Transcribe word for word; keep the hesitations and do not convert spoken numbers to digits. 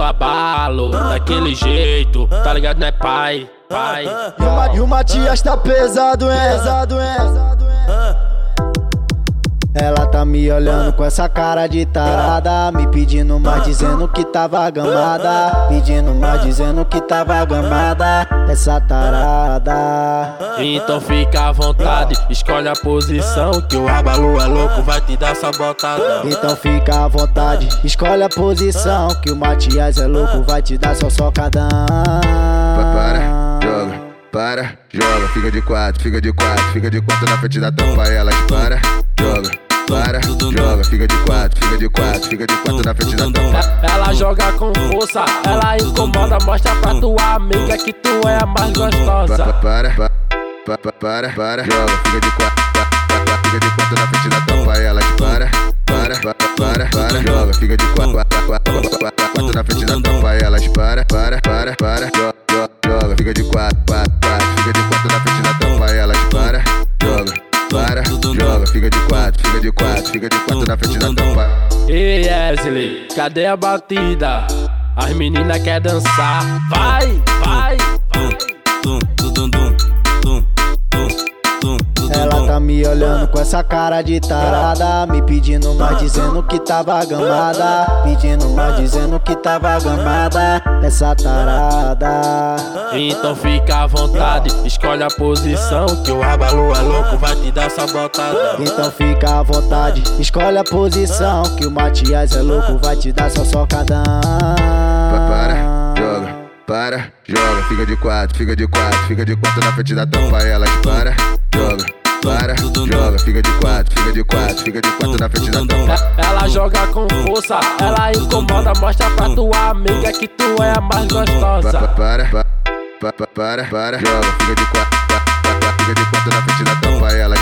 abalo, daquele jeito, tá ligado, né, pai? Pai. E o, Ma e o Matias tá pesado, é? Pesado, é? Ela tá me olhando com essa cara de tarada, me pedindo mais, dizendo que tava gamada, pedindo mais, dizendo que tava gamada, essa tarada. Então fica à vontade, escolhe a posição, que o abalo é louco, vai te dar só botadão. Então fica à vontade, escolhe a posição, que o Matias é louco, vai te dar só socadão. Para, joga, para, joga, fica de quatro, fica de quatro, fica de quatro na frente da tampa, elas para, joga. Para, joga, fica de quatro, fica de quatro, fica de quatro na frente da tampa. Ela joga com força, ela incomoda, mostra pra tua amiga que tu é a mais gostosa. Para, para, para, para, para, joga, fica de quatro, fica de quatro na frente da tampa, elas para, para, para, para, joga, fica de quatro, quatro na frente da tampa, elas para, para, para, para, joga, joga, fica de quatro, quatro, fica de quatro na frente da tampa, elas para, joga. Para, joga, fica de quatro, fica de quatro, fica de quatro na frente da tampa. Ei, Wesley, cadê a batida? As meninas querem dançar. Vai, vai, vai. Ela tá me olhando com essa cara de tarada, me pedindo mais, dizendo que tava gamada, pedindo mais, dizendo que tava gamada, essa tarada. Então fica à vontade, escolhe a posição, que o abalo é louco, vai te dar só botadão. Então fica à vontade, escolhe a posição, que o Matias é louco, vai te dar só socadão. Para, joga, para, joga, fica de quatro, fica de quatro, fica de quatro na frente da tampa, elas para, joga, para, joga, fica de quatro, fica de quatro, fica de quatro na frente da tampa. Ela joga com força, ela incomoda, mostra pra tua amiga que tu é a mais gostosa. Para, para, para, para, para, joga, fica de quatro, fica de quatro na frente da tampa, elas